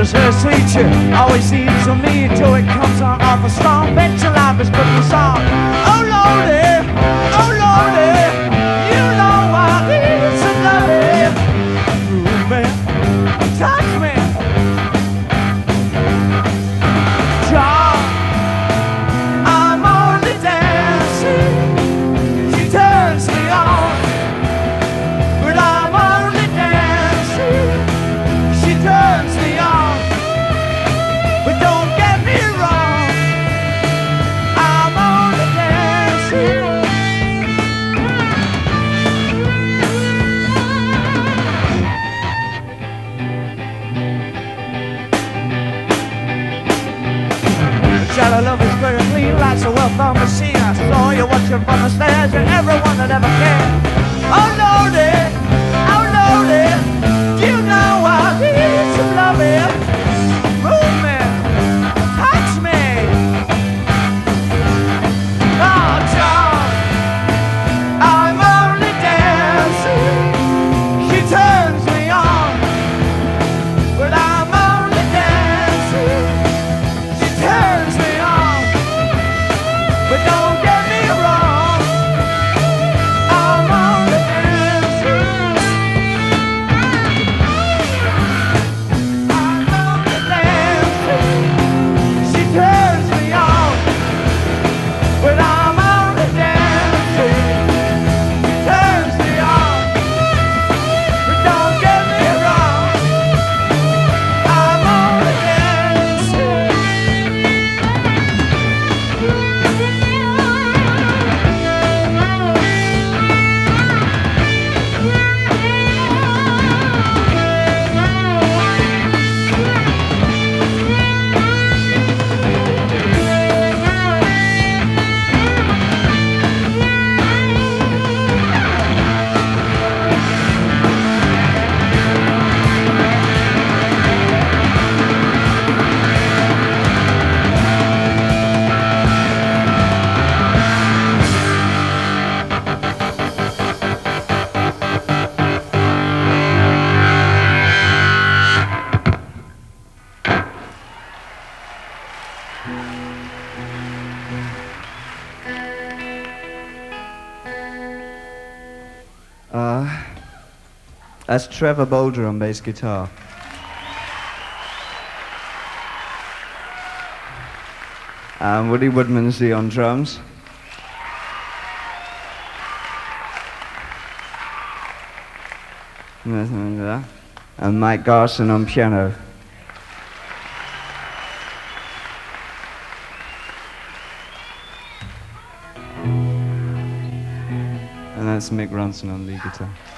as her teacher always seems to me till it comes on off a strong bench of life is putting us on. Oh Lordy, you know I need some loving. Ooh, man, touch me. John, I'm only dancing. She turns me on, but I'm only dancing. She turns me on, but don't get me wrong, I'm only dancing. Shallow love is very clean, lights a well-thumbed machine. I saw you watching from the stairs, and everyone that ever cared. Oh Lordy, you know I need some loving. Move me, touch me. Oh John, I'm only dancing. She turns me on, but I'm only dancing. She turns me on, but don't get me wrong, I'm only dancing. I'm only dancing. She turns me on, but I'm only dancing. She turns me on, but don't get me wrong, I'm only dancing. That's Trevor Bolger on bass guitar. And Woody Woodmansey on drums. And Mike Garson on piano. And that's Mick Ronson on lead guitar.